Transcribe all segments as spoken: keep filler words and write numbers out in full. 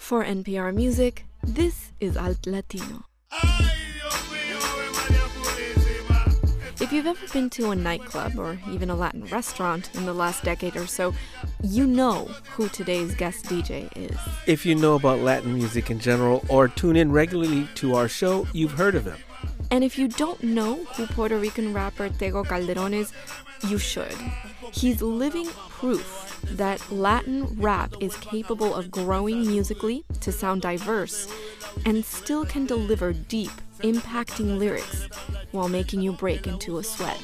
For N P R Music, this is Alt Latino. If you've ever been to a nightclub or even a Latin restaurant in the last decade or so, you know who today's guest D J is. If you know about Latin music in general or tune in regularly to our show, you've heard of him. And if you don't know who Puerto Rican rapper Tego Calderón is, you should. He's living proof that Latin rap is capable of growing musically to sound diverse and still can deliver deep, impacting lyrics while making you break into a sweat.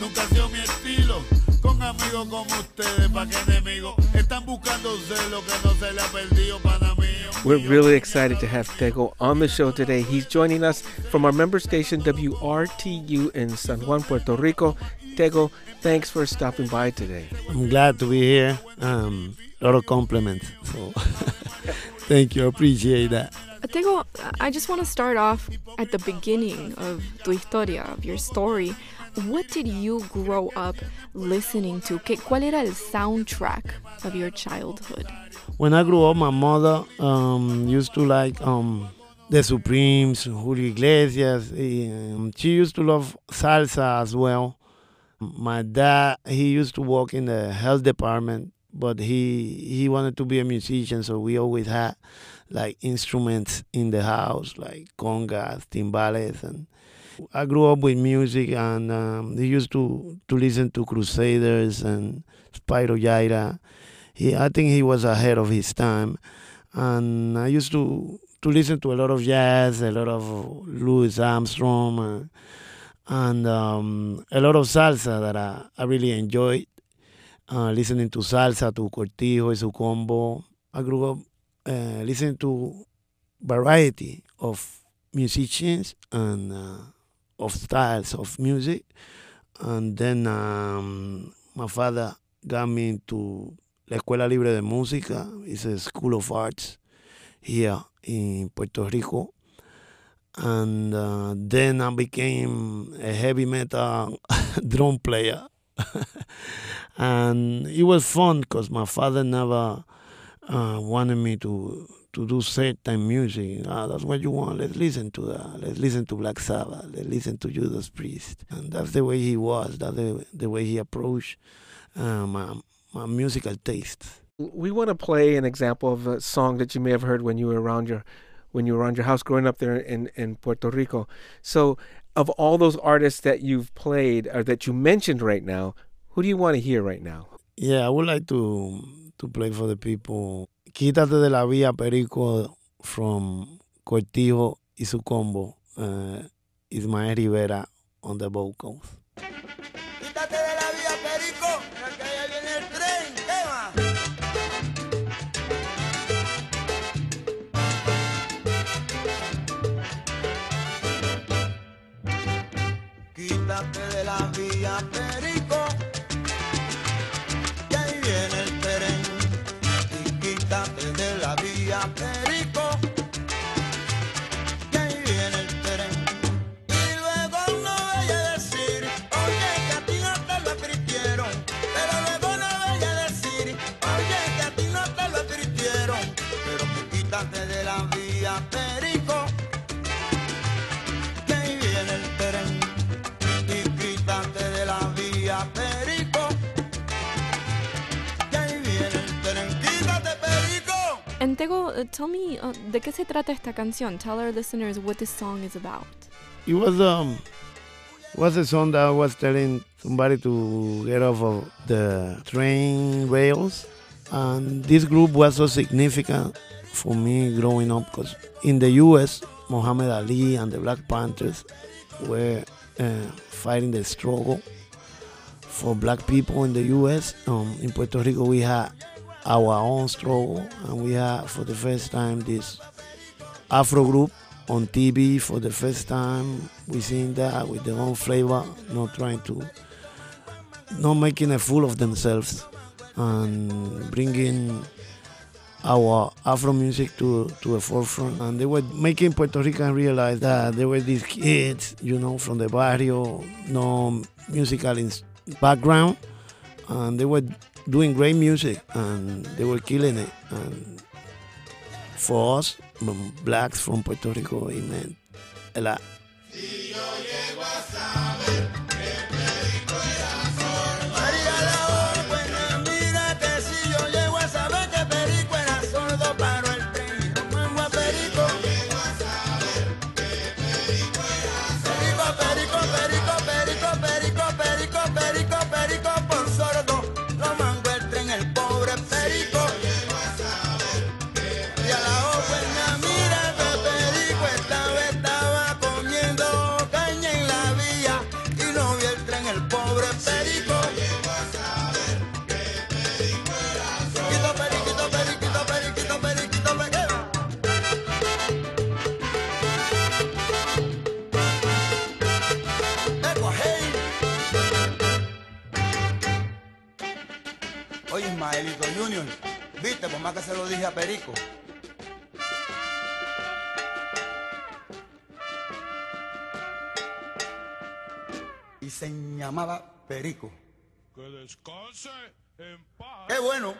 We're really excited to have Tego on the show today. He's joining us from our member station W R T U in San Juan, Puerto Rico. Tego, thanks for stopping by today. I'm glad to be here. Um, a lot of compliments. So thank you. I appreciate that. Tego, I just want to start off at the beginning of tu historia, of your story. What did you grow up listening to? ¿Cuál era el soundtrack of your childhood? When I grew up, my mother um, used to like um, the Supremes, Julio Iglesias. Um, she used to love salsa as well. My dad, he used to work in the health department, but he he wanted to be a musician, so we always had like instruments in the house, like congas, timbales, and I grew up with music, and um, he used to, to listen to Crusaders and Spyro Gyra. He, I think he was ahead of his time, and I used to to listen to a lot of jazz, a lot of Louis Armstrong, uh, and um, a lot of salsa that I, I really enjoyed. Uh, listening to salsa, to Cortijo y su combo. I grew up uh, listening to variety of musicians and uh, of styles of music. And then um, my father got me into La Escuela Libre de Música. It's a school of arts here in Puerto Rico. And uh, then I became a heavy metal drum player. And it was fun because my father never uh, wanted me to to do certain music. Ah, that's what you want. Let's listen to that. Let's listen to Black Sabbath. Let's listen to Judas Priest. And that's the way he was. That's the, the way he approached uh, my, my musical tastes. We want to play an example of a song that you may have heard when you were around your when you were around your house growing up there in, in Puerto Rico. So of all those artists that you've played or that you mentioned right now, who do you want to hear right now? Yeah, I would like to to play for the people Quítate de la Vía Perico from Cortijo y su combo. Uh, Ismael Rivera on the vocals. Quítate de la Vía Perico, que allá viene el tren, tema. Quítate de la Vía Perico. De la vía Perico, que ahí viene el tren. Y luego no vaya a decir, oye, que a ti no te lo advirtieron. Pero luego no vaya a decir, oye, que a ti no te lo advirtieron. Pero que quítate de la vía Perico, que ahí viene el tren. Y quítate de la vía Perico, que ahí viene el tren. Quítate, Perico. And Tego, uh, tell me, uh, ¿de qué se trata esta canción? Tell our listeners what this song is about. It was um was a song that was telling somebody to get off of the train rails, and this group was so significant for me growing up because in the U S, Muhammad Ali and the Black Panthers were uh, fighting the struggle for black people in the U S. Um, in Puerto Rico, we had our own struggle, and we had for the first time this Afro group on T V for the first time. We seen that with their own flavor, not trying to, not making a fool of themselves, and bringing our Afro music to to a forefront. And they were making Puerto Rican realize that there were these kids, you know, from the barrio, no musical background, and they were doing great music, and they were killing it. And for us, um, blacks from Puerto Rico, it meant a lot. María la buena, mira que si yo llego a saber que Perico era sordo, paro el tren y lo mando a Perico. Perico, Perico, Perico, Perico, Perico, Perico, Perico, Perico, por sordo, lo mando el tren, el pobre Perico. Y a la buena, mira que Perico esta vez estaba comiendo caña en la vía y no vio el tren, el pobre Perico. Periquito, periquito, periquito, periquito, periquito, periquito. Eco, hey. Oye, Ismaelito Junior, viste, por más que se lo dije a Perico. Y se llamaba Perico. Que descanse en paz. ¡Qué bueno!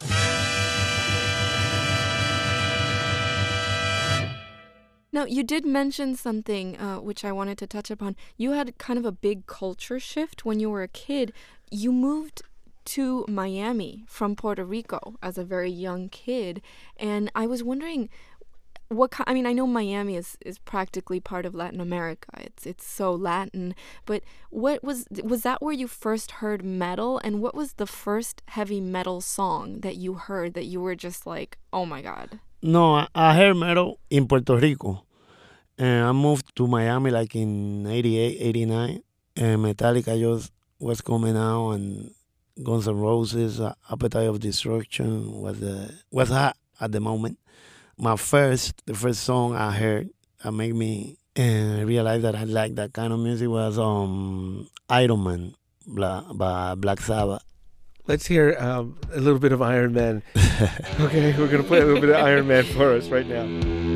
Now, you did mention something uh, which I wanted to touch upon. You had kind of a big culture shift when you were a kid. You moved to Miami from Puerto Rico as a very young kid. And I was wondering, what ki- I mean, I know Miami is, is practically part of Latin America. It's it's so Latin. But what was was that where you first heard metal? And what was the first heavy metal song that you heard that you were just like, oh my God? No, I, I heard metal in Puerto Rico. And I moved to Miami like in eighty-eight, eighty-nine. And Metallica just was coming out, and Guns N' Roses, uh, Appetite of Destruction was uh, was hot at the moment. My first, the first song I heard that made me uh, realize that I liked that kind of music was um, Iron Man by, by Black Sabbath. Let's hear um, a little bit of Iron Man. Okay, we're going to play a little bit of Iron Man for us right now.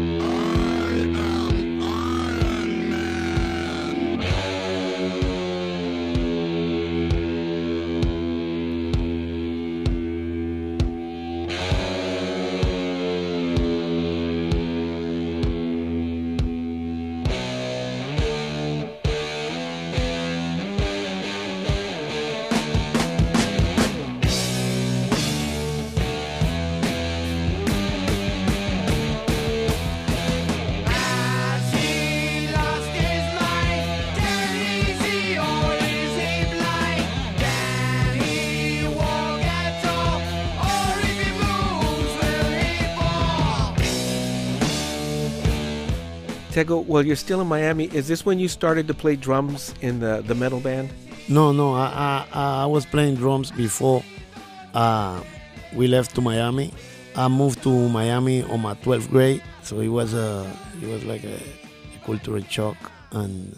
Tego, while you're still in Miami, is this when you started to play drums in the, the metal band? No, no, I, I I was playing drums before uh, we left to Miami. I moved to Miami on my twelfth grade, so it was a it was like a, a cultural shock, and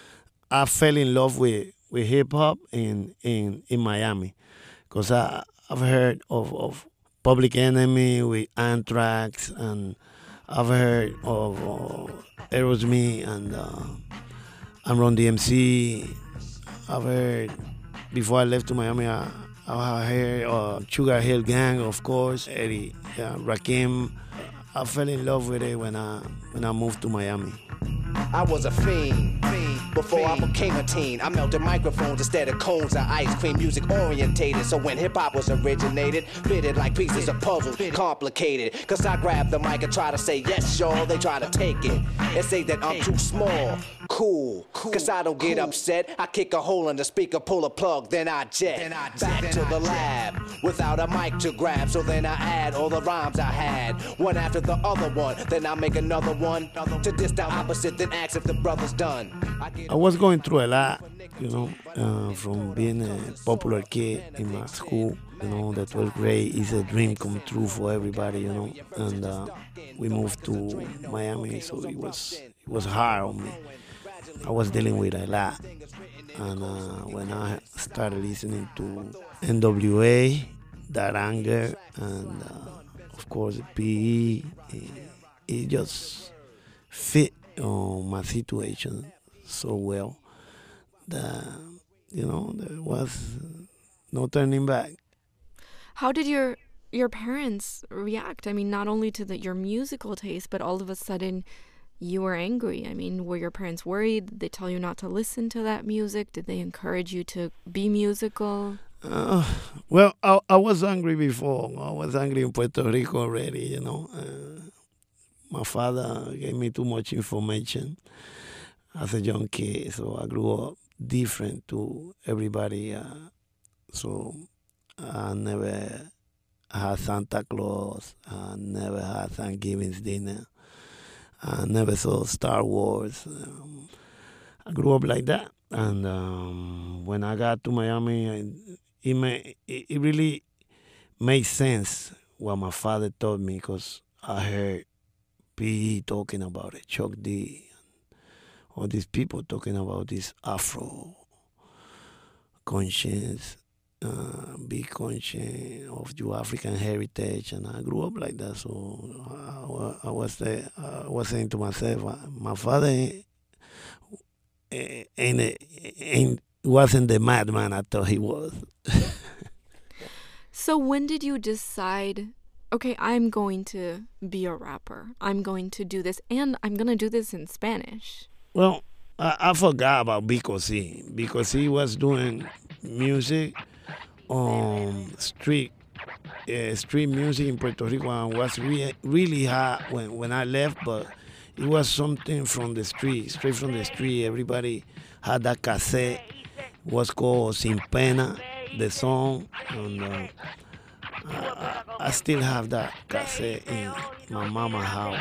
I fell in love with, with hip hop in in in Miami, because I I've heard of, of Public Enemy with Anthrax, and I've heard of uh, Aerosmith and uh, and Run D M C. I've heard, before I left to Miami, I, I heard uh, Sugar Hill Gang, of course, Eddie, yeah, Rakim. I fell in love with it when I when I moved to Miami. I was a fiend, fiend before fiend. I became a teen. I melted microphones instead of cones of ice cream, music orientated. So when hip hop was originated, fitted like pieces of puzzle, complicated. Cause I grabbed the mic and try to say yes, y'all. They try to take it and say that I'm too small. Cool, cause I don't get upset. I kick a hole in the speaker, pull a plug, then I jet. Then I back to the lab without a mic to grab. So then I add all the rhymes I had, one after the other one. Then I make another one to diss the opposite, then ask if the brother's done. I was going through a lot, you know, uh, from being a popular kid in my school. You know, the twelfth grade is a dream come true for everybody, you know. And uh, we moved to Miami, so it was it was hard on me. I was dealing with a lot. And uh, when I started listening to N W A, That Anger, and uh, of course P E, it, it just fit on my situation so well that, you know, there was no turning back. How did your your parents react? I mean, not only to the, your musical taste, but all of a sudden you were angry. I mean, were your parents worried? Did they tell you not to listen to that music? Did they encourage you to be musical? Uh, well, I, I was angry before. I was angry in Puerto Rico already, you know. Uh, my father gave me too much information as a young kid, so I grew up different to everybody. Uh, so I never had Santa Claus. I never had Thanksgiving dinner. I never saw Star Wars. Um, I grew up like that. And um, when I got to Miami, I, it, may, it, it really made sense what my father taught me, because I heard P E talking about it, Chuck D, all these people talking about this Afro conscience, uh, be conscious of your African heritage, and I grew up like that. So I, I was uh, I was saying to myself, uh, my father ain't, ain't, ain't wasn't the madman I thought he was. So when did you decide, okay, I'm going to be a rapper. I'm going to do this, and I'm going to do this in Spanish? Well, I, I forgot about Vico C, because he was doing music on street uh, street music in Puerto Rico, and was re- really hot when, when I left, but it was something from the street, straight from the street. Everybody had that cassette. It was called Sin Pena, the song, and uh, I, I still have that cassette in my mama's house.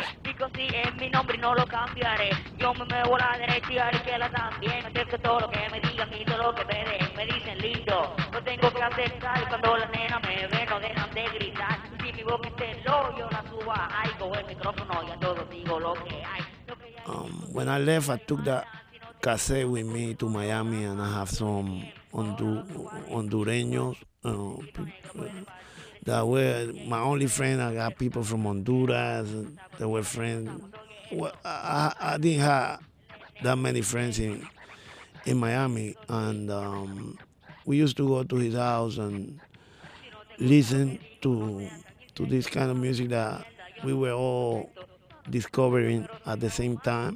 Um, when I left, I took that cassette with me to Miami, and I have some Hondu- Hondureños uh, that were my only friend. I got people from Honduras that were friends. Well, I, I didn't have that many friends in in Miami, and um, we used to go to his house and listen to to this kind of music that we were all discovering at the same time.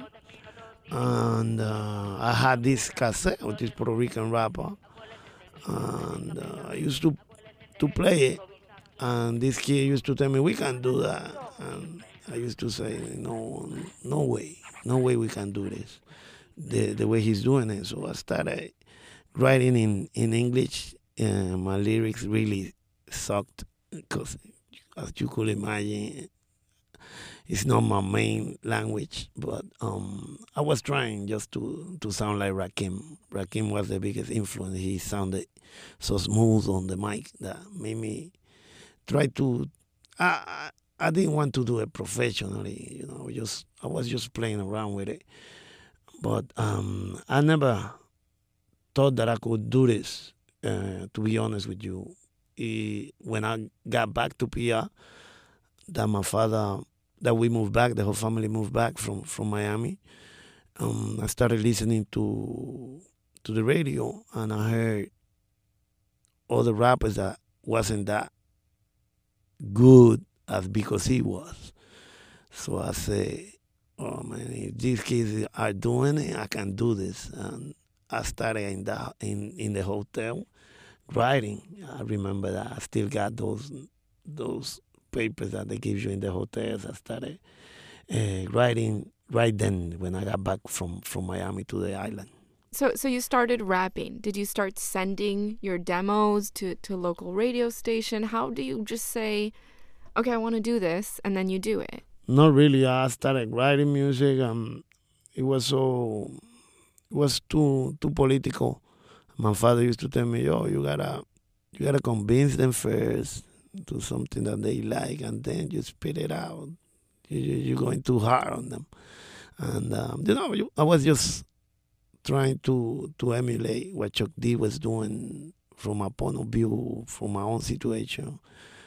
And uh, I had this cassette with this Puerto Rican rapper, and uh, I used to to play it. And this kid used to tell me, we can do that. And I used to say, no, no way, no way we can do this, the the way he's doing it. So I started writing in, in English, and my lyrics really sucked, because as you could imagine, it's not my main language, but um, I was trying just to, to sound like Rakim. Rakim was the biggest influence. He sounded so smooth on the mic that made me try to. I I, I didn't want to do it professionally, you know. Just I was just playing around with it, but um, I never thought that I could do this. Uh, to be honest with you, it, when I got back to P R, that my father. That we moved back, the whole family moved back from, from Miami. Um, I started listening to to the radio, and I heard other rappers that wasn't that good as Vico C was. So I said, oh man, if these kids are doing it, I can do this. And I started in the in, in the hotel writing. I remember that I still got those those papers that they give you in the hotels. I started uh, writing right then when I got back from, from Miami to the island. So so you started rapping. Did you start sending your demos to, to local radio station? How do you just say, okay, I want to do this, and then you do it? Not really. I started writing music. Um, it was so, it was too too political. My father used to tell me, yo, you gotta, you gotta convince them first to something that they like, and then you spit it out. You, you, you're going too hard on them. And, um, you know, you, I was just trying to, to emulate what Chuck D was doing from my point of view, from my own situation,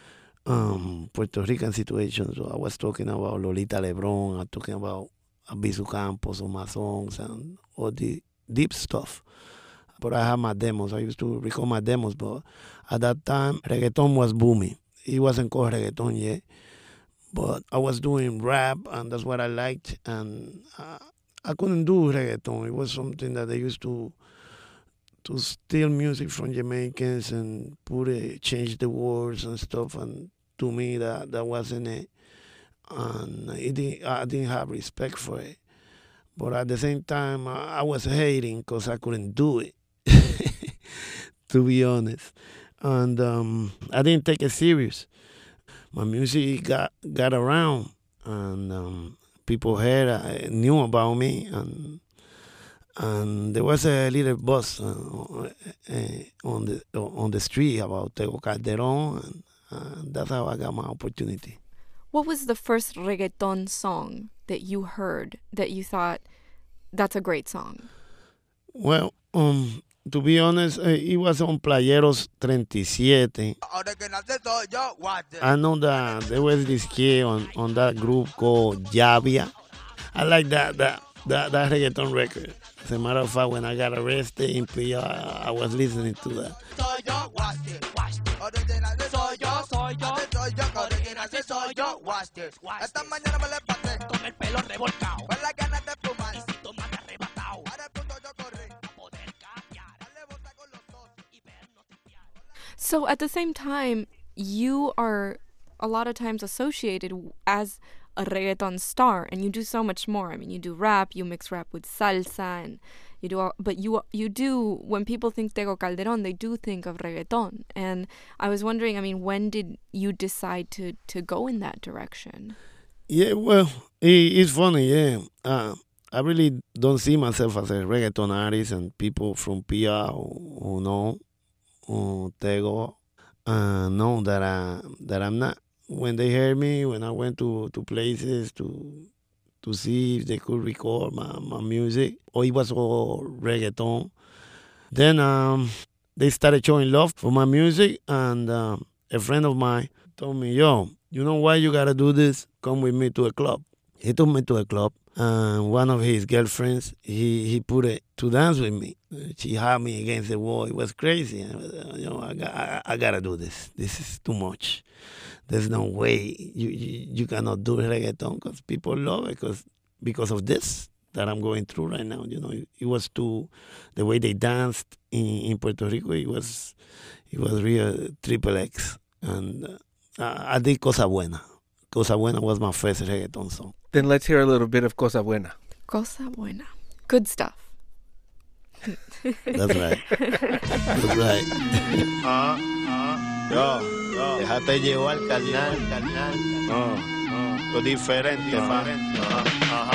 um, Puerto Rican situation. So I was talking about Lolita Lebron, I was talking about Abisu Campos on my songs, and all the deep stuff. But I had my demos. I used to record my demos, but at that time, reggaeton was booming. it wasn't called reggaeton yet. But I was doing rap, and that's what I liked. And uh, I couldn't do reggaeton. It was something that they used to to steal music from Jamaicans and put it, change the words and stuff. And to me, that, that wasn't it. And it didn't, I didn't have respect for it. But at the same time, I, I was hating because I couldn't do it, to be honest. And um, I didn't take it serious. My music got got around, and um, people heard, uh, knew about me, and and there was a little buzz uh, uh, on the on the street about Tego Calderón, and uh, that's how I got my opportunity. What was the first reggaeton song that you heard that you thought, that's a great song? Well, um, to be honest, uh, it was on Playeros thirty-seven. I know that there was this kid on, on that group called Javia. I like that that, that that reggaeton record. As a matter of fact, when I got arrested in P R, I was listening to that. So at the same time, you are a lot of times associated as a reggaeton star, and you do so much more. I mean, you do rap, you mix rap with salsa, and you do all, but you you do, when people think Tego Calderón, they do think of reggaeton. And I was wondering, I mean, when did you decide to, to go in that direction? Yeah, well, it, it's funny, yeah. Uh, I really don't see myself as a reggaeton artist, and people from P R who, who know uh, Tego uh, know that, I, that I'm not. When they heard me, when I went to, to places to to see if they could record my, my music, or it was all reggaeton, then um, they started showing love for my music, and um, a friend of mine told me, yo, you know why you gotta do this? Come with me to a club. He took me to a club, and one of his girlfriends, he, he put it to dance with me. She had me against the wall. It was crazy. I was, you know, I, got, I, I gotta do this. This is too much. There's no way you, you, you cannot do reggaeton because people love it because because of this that I'm going through right now. You know, it, it was too, the way they danced in, in Puerto Rico, it was it was real triple X. And uh, I did Cosa Buena. Cosa Buena was my first reggaeton song. Then let's hear a little bit of Cosa Buena. Cosa Buena. Good stuff. That's right. That's right. Ah, ah, yo. Déjate llevar, carnal, carnal. No, no, esto es diferente, pa. Ajá, ajá,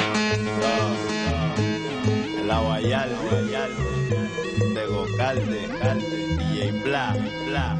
ajá. La Guayal, Guayal, Tego Calde, Calde, D J Bla, Bla.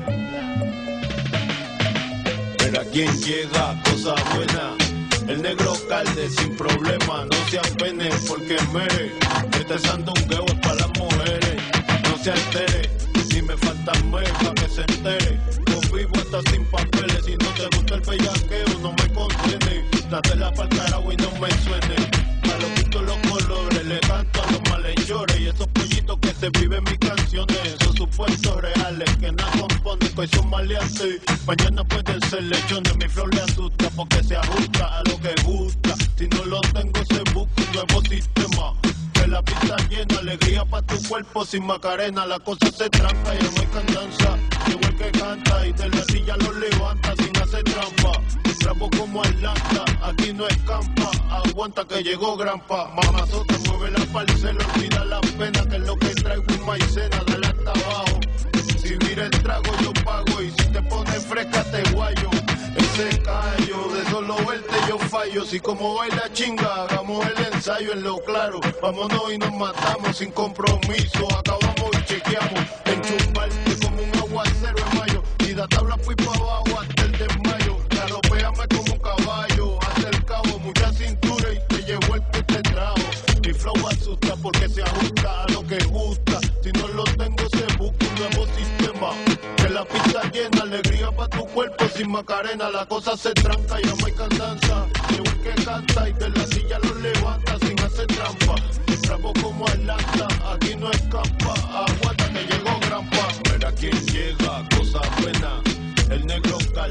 Mira quién llega, cosa buena. El negro Calde sin problema, no se apene porque mere. Este sandungueo es para las mujeres. No se altere, si me falta mes pa' que se entere. Vivo hasta sin papeles, si no te gusta el bellaqueo no me contiene. Dátela pa'l carajo y no me suene. A los gustos los colores, le canto a los malhechores. Y esos pollitos que se viven mis canciones son supuestos reales que nada componen, que son maleantes. Mañana pueden ser lechones, mi flor le asusta porque se ajusta a lo que gusta. Si no lo tengo se busca un nuevo sistema. La pista llena, alegría pa' tu cuerpo sin Macarena, la cosa se tranca y no hay cantanza. Llegó el que canta y de la silla lo levanta sin hacer trampa. Trapo como Atlanta, aquí no escampa. Aguanta que llegó Grampa. Mamazota mueve la parcela, olvida la pena que es lo que traigo un maicena, dale hasta abajo. Si mira el trago yo pago y si te pones fresca te guayo. Ese callo, de solo verte yo fallo. Si como baila chinga, hagamos el ensayo en lo claro. Vámonos y nos matamos sin compromiso. Acabamos y chequeamos. Enchufarte como un aguacero en mayo. Si da tabla fui pa' abajo hasta el desmayo. Galopéame como un caballo. Hace el cabo, mucha cintura y te llevo el que te trajo. Mi flow asusta porque se ajusta a lo que gusta. Si no lo tengo se busca un nuevo sistema. Que la pista llena, alegría pa' tu cuerpo sin Macarena. La cosa se tranca y no hay cantanza. Llegó el que canta y de la silla lo levanta sin hacer trampa. Trapo como Atlanta, aquí no escapa. Aguanta que llegó Grampa. Mira quién llega, cosa buena. El negro cae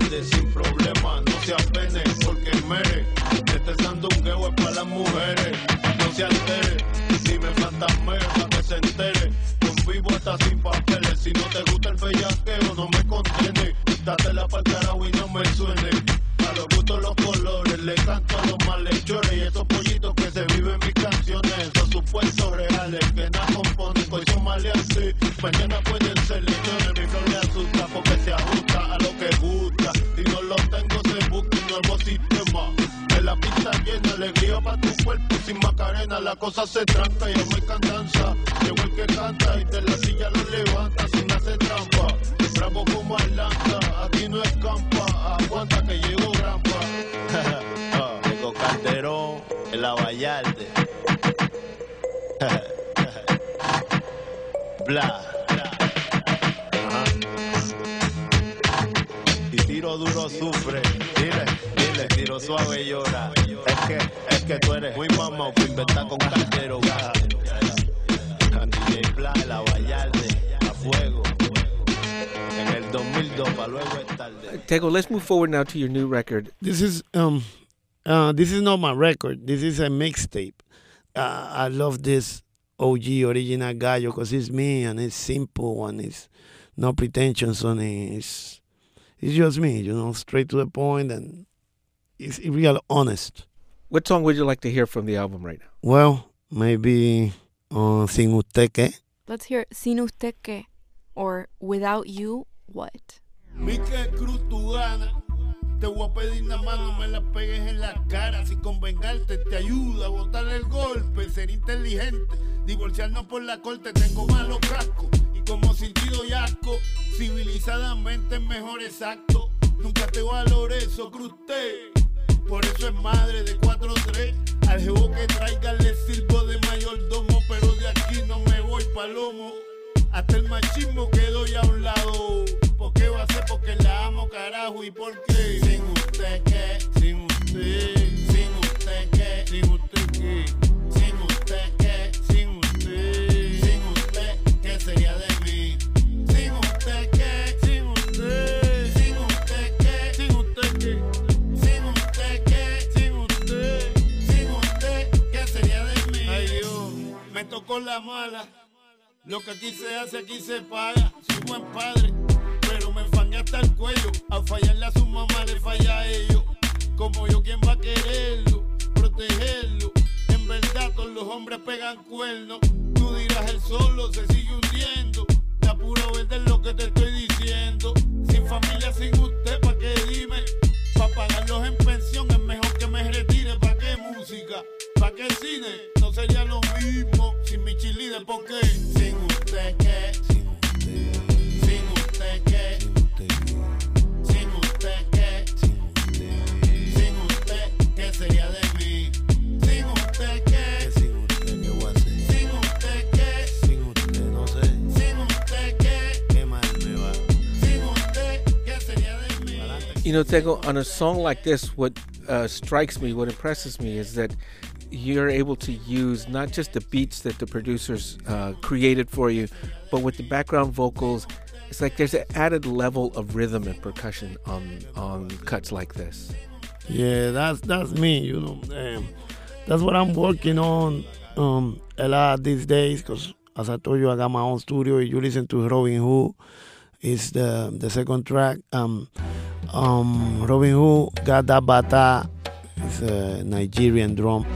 le canto a los malhechores y esos pollitos que se viven mis canciones. Son supuestos reales que nada componen, hoy son maleantes, mañana pueden ser lechones. Mi flor le asusta porque se ajusta a lo que gusta. Si no lo tengo se busca un nuevo sistema. En la pista llena, alegría para tu cuerpo sin Macarena. La cosa se tranca y no me cantanza. Llegó el que canta y de la silla lo levanta sin hacer trampa. Bravo como Atlanta, aquí no escampa. Aguanta que llegó Grampa. Llegó Calderón en la Vallarde. Bla. Y tiro duro sufre. Dile, dile, tiro suave llora. Es que, es que tú eres muy mamá para inventar con Calderón. D J Bla en la Vallarde, a fuego. En el dos mil dos, para luego es tarde. Tego, let's move forward now to your new record. This is um, uh, this is not my record. This is a mixtape. Uh, I love this O G original Gallo because it's me and it's simple and it's no pretensions on it. It's it's just me, you know, straight to the point and it's real honest. What song would you like to hear from the album right now? Well, maybe uh, Sin Usted Que. Let's hear Sin Usted Que, or Without You, What? Vi que cruz tu gana, te voy a pedir nada más, no me la pegues en la cara. Si con vengarte te ayuda a botar el golpe, ser inteligente, divorciarnos por la corte. Tengo malos cascos y como sentido y asco, civilizadamente mejor exacto. Nunca te valoré eso, crucé. Por eso es madre de cuatro tres. Al jevo que traiga le sirvo de mayordomo, pero de aquí no me voy palomo. Hasta el machismo quedó ya a un lado. ¿Por qué va a ser? Porque la amo, carajo. ¿Y por qué? Sin usted que, sin usted, sin usted que, sin usted que, sin usted que, sin usted, sin usted, ¿qué sería de mí? Sin usted que, sin usted, sin usted que, sin usted que, sin usted que, sin usted, sin usted, ¿qué sería de mí? Ay Dios, me tocó la mala. Lo que aquí se hace, aquí se paga. Soy buen padre, pero me enfangué hasta el cuello. A fallarle a su mamá le falla a ellos. Como yo, ¿quién va a quererlo? Protegerlo. En verdad, todos los hombres pegan cuernos. Tú dirás, el solo se sigue hundiendo. La pura verdad es lo que te estoy diciendo. Sin familia, sin usted, ¿pa' qué dime? Pa' pagarlos en pensión es mejor que me retire. ¿Pa' qué música? ¿Pa' qué cine? No sería lo mismo sin mi chilide, ¿por qué? Sin usted que, sin usted, sin usted que, sin usted que, sin usted, sin usted, ¿qué sería de mí? Sin usted que, sin usted, ¿qué voy a hacer? Sin usted que, sin usted, no sé. Sin usted que, ¿qué mal me va? Sin usted, ¿qué sería de mí? You know, Tego, on a song like this, what uh, strikes me, what impresses me is that you're able to use not just the beats that the producers uh, created for you, but with the background vocals, it's like there's an added level of rhythm and percussion on on cuts like this. Yeah, that's that's me, you know. Um, that's what I'm working on um, a lot these days, because as I told you, I got my own studio. You listen to Robin Hood, it's the the second track. Um, um, Robin Hood got that bata, it's a Nigerian drum.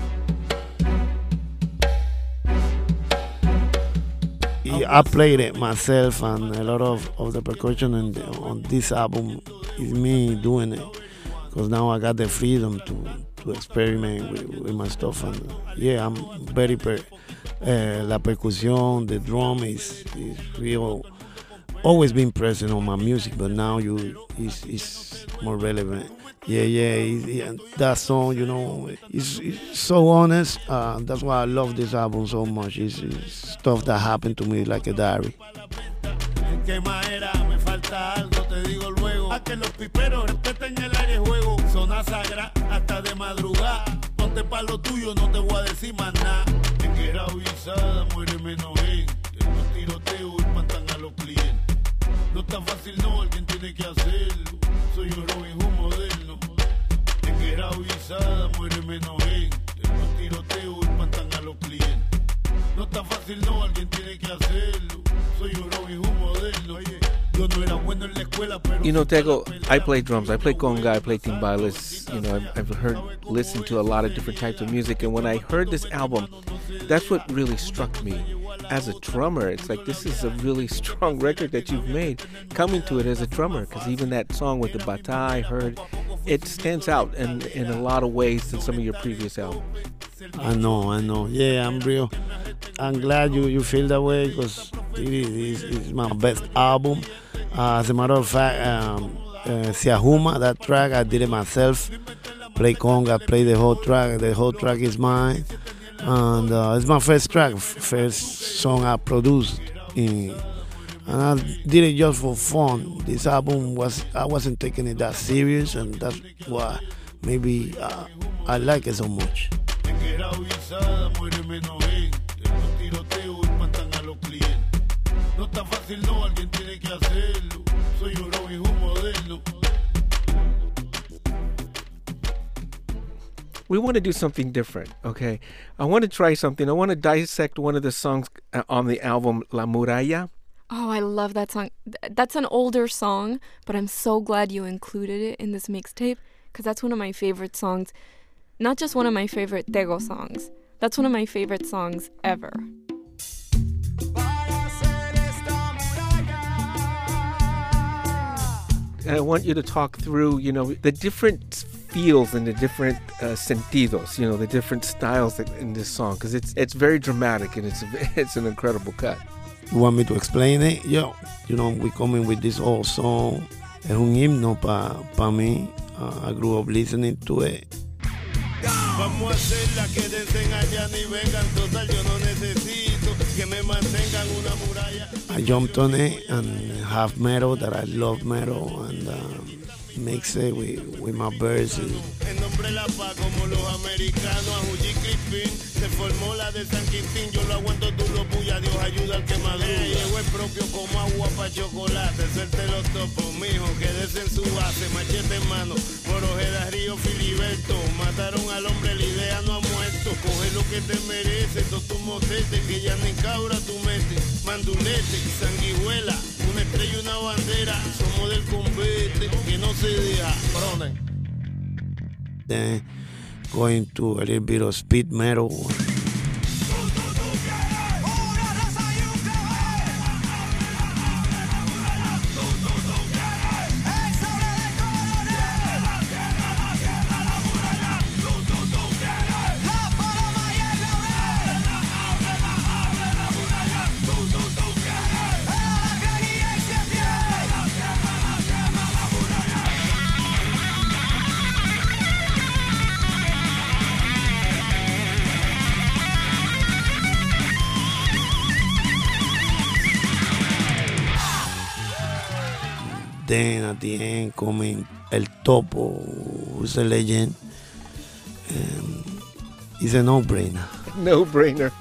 I played it myself, and a lot of, of the percussion in the, on this album is me doing it, because now I got the freedom to, to experiment with, with my stuff. And yeah, I'm very per, uh, la percussion, the drum is, is real, always been present on my music, but now you it's, it's more relevant. Yeah, yeah, yeah, that song, you know, it's, it's so honest. Uh, that's why I love this album so much. It's, it's stuff that happened to me like a diary. ¿En qué manera me falta algo? Te digo luego. A que los piperos respeten el área de juego. Zona sagrada hasta de madrugada. Ponte pa' lo tuyo, no te voy a decir más nada. En que era avisada, muere menos gente. En los tiroteos y matan a los clientes. No es tan fácil, no, alguien tiene que hacerlo. Soy un Robin Hood moderno. En que era avisada, muere menos gente. En los tiroteos y matan a los clientes. No es tan fácil, no, alguien tiene que hacerlo. Soy un Robin Hood moderno. Oye, You know, Tego, I play drums, I play conga, I play timbales. You know, I've, I've heard, listened to a lot of different types of music. And when I heard this album, that's what really struck me. As a drummer, it's like, this is a really strong record that you've made, coming to it as a drummer. Because even that song with the bata I heard, it stands out in, in a lot of ways than some of your previous albums. I know, I know. Yeah, I'm real. I'm glad you, you feel that way because it is it's my best album. Uh, as a matter of fact, um, uh, Siahuma, that track, I did it myself. Play conga, play the whole track. The whole track is mine. And uh, it's my first track, first song I produced. In, and I did it just for fun. This album, was I wasn't taking it that serious, and that's why maybe uh, I like it so much. We want to do something different, okay? I want to try something. I want to dissect one of the songs on the album La Muralla. Oh, I love that song. That's an older song, but I'm so glad you included it in this mixtape because that's one of my favorite songs. Not just one of my favorite Tego songs. That's one of my favorite songs ever. And I want you to talk through, you know, the different feels and the different uh, sentidos, you know, the different styles in this song, because it's it's very dramatic and it's it's an incredible cut. You want me to explain it? Yo, you know, we coming with this old song. Es un himno pa pa mí. Uh, I grew up listening to it. Vamos a hacerla, quédense allá ni vengan, total yo no necesito que me mantengan una muralla. I jumped on it and half metal that I love metal and uh, mix it with, with my verses. En nombre de la paz como los americanos a Juji Crispin se formó la de San Quintín, yo lo aguanto tú lo puya, Dios ayuda al que madruga. Llegó el propio como agua pa' chocolate, suelte los topos, mijo, quédese en su base, machete en mano, por Ojeda, Río, Filiberto, mataron al hombre, la idea no ha muerto, coge lo que te merece, todos tus motetes, que ya ni cabra tú metes, mandulete, sanguijuela, una estrella y una bandera, somos del convete, que no se deja, Bronen. Then going to a little bit of speed metal. Then at the end coming El Topo, who's a legend. Um, it's a no-brainer. No-brainer.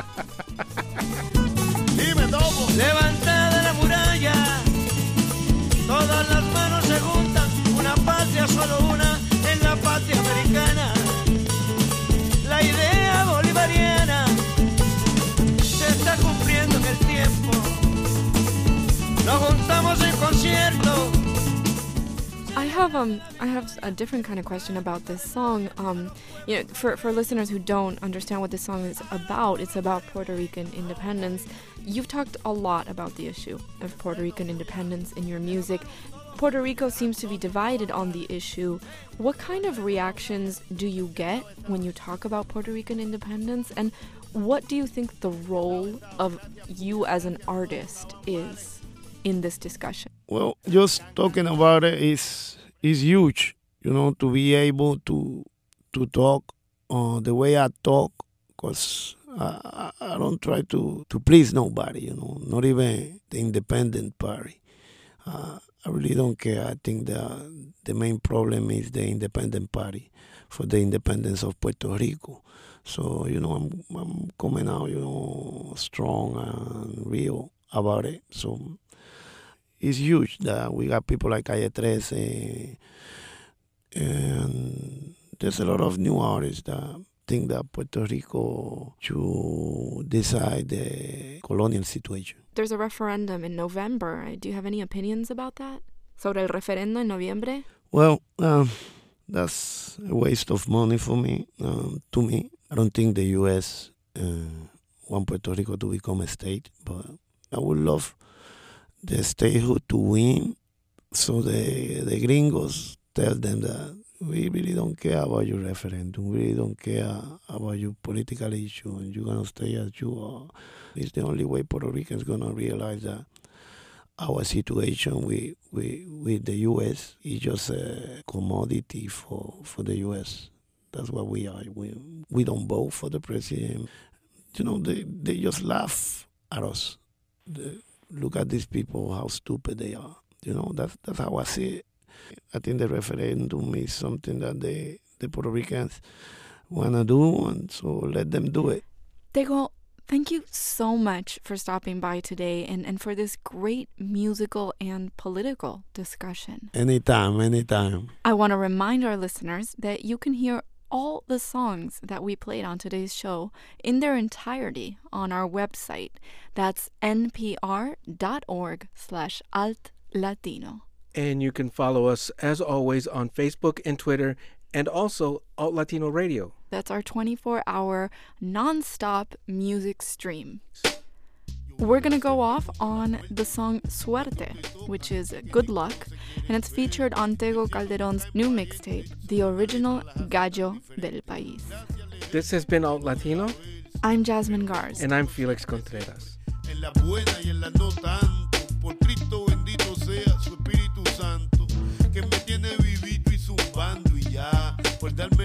Dime, Topo. Levanta de la muralla, todas las manos se juntan, una patria, solo una, en la patria americana. La idea bolivariana se está cumpliendo en el tiempo. Nos juntamos en concierto. I have um I have a different kind of question about this song. Um, you know, for for listeners who don't understand what this song is about, it's about Puerto Rican independence. You've talked a lot about the issue of Puerto Rican independence in your music. Puerto Rico seems to be divided on the issue. What kind of reactions do you get when you talk about Puerto Rican independence, and what do you think the role of you as an artist is in this discussion? Well, just talking about it is is huge, you know, to be able to to talk uh, the way I talk, because I, I don't try to, to please nobody, you know, not even the independent party. Uh, I really don't care. I think the the main problem is the independent party for the independence of Puerto Rico. So, you know, I'm I'm coming out, you know, strong and real about it. So it's huge that we got people like Calle thirteen, and there's a lot of new artists that think that Puerto Rico should decide the colonial situation. There's a referendum in November. Do you have any opinions about that? Sobre el referendo en noviembre? Well, um, that's a waste of money for me. Um, to me, I don't think the U S uh, want Puerto Rico to become a state, but I would love the statehood to win, so the the gringos tell them that we really don't care about your referendum, we really don't care about your political issue, and you're going to stay as you are. It's the only way Puerto Ricans going to realize that our situation with, with, with the U S is just a commodity for, for the U S. That's what we are. We, we don't vote for the president. You know, they, they just laugh at us. They, look at these people, how stupid they are. You know, that's, that's how I see it. I think the referendum is something that the, the Puerto Ricans want to do, and so let them do it. Tego, thank you so much for stopping by today and, and for this great musical and political discussion. Anytime, anytime. I want to remind our listeners that you can hear all the songs that we played on today's show in their entirety on our website. That's npr.org slash alt latino. And you can follow us, as always, on Facebook and Twitter, and also Alt Latino Radio. That's our twenty-four hour non-stop music stream. We're going to go off on the song Suerte, which is Good Luck, and it's featured on Tego Calderon's new mixtape, the original Gallo del País. This has been Alt Latino. I'm Jasmine Garz. And I'm Felix Contreras. En la buena y en la no tanto, por Cristo bendito sea su Espíritu Santo, que me tiene vivito y zumbando y ya, por darme